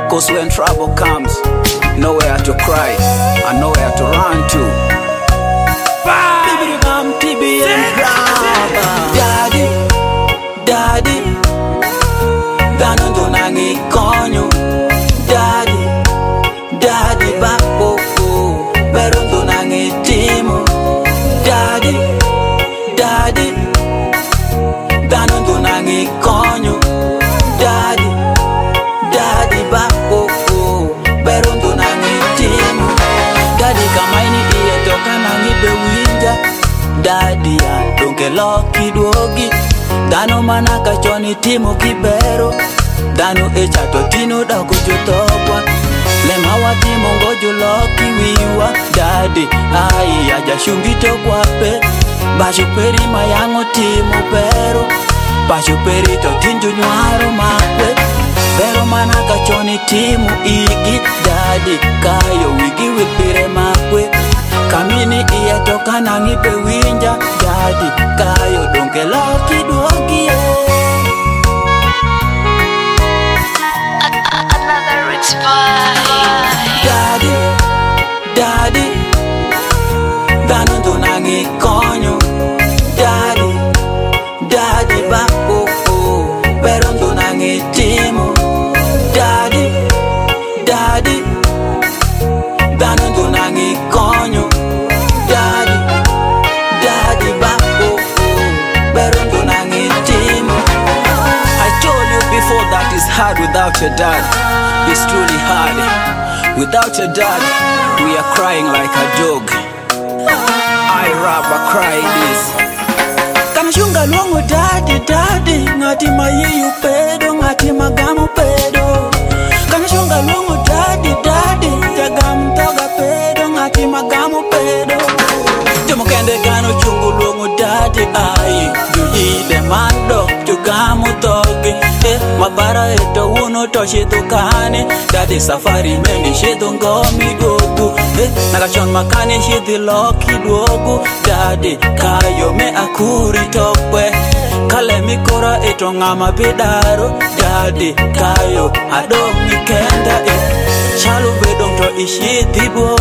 Cause when trouble comes, nowhere to cry and nowhere to run to. Daddy, daddy, dano nangi konyo. Daddy, daddy, bako, pero nangi timo. Daddy, daddy, dano nangi konyo. Daddy, daddy, bako, pero nangi timo. Daddy, kamaini iye toka nangi bewinja. Daddy, donke loki duogi. Dano manaka choni timo kibero. Dano echato tino dako jotokwa. Lema watimo ngojo loki wiwa. Daddy, ai aja shumbito kwape. Basho peri mayango timo pero. Basho peri to tinjo nyuaro makwe. Pero manaka choni timo igi. Daddy, kayo wigi wipire makwe. Kamini iya toka nangi pewinja. Daddy, kayo donke loki duogi. Another rich vibe. Daddy, daddy, dano nangi konyo. Daddy, daddy, bako, pero nangi timo. Daddy, daddy, dano nangi konyo. Daddy, daddy, bako, pero nangi timo. I told you before that it's hard without your dad. It's truly hard. Without your dad, we are crying like a dog. I rather cry this. Kanashunga luongo daddy, daddy. Ngati mayiyu pedo, ngati magamu pedo. Kanashunga luongo daddy, daddy. Jagamu toga pedo, ngati magamu pedo. Jomo kende gano chungu luongo daddy. Ai, juji demando, jugamu togi. Mabara eto uno toshi tukane. Daddy safari mendi shidu ngomi duogu. Nakachon makane shidi loki duogu. Daddy kayo me akuri tokwe. Kale mikora eto ngama bidaro. Daddy kayo adongi kenda. Chalu bedong to ishidi buo.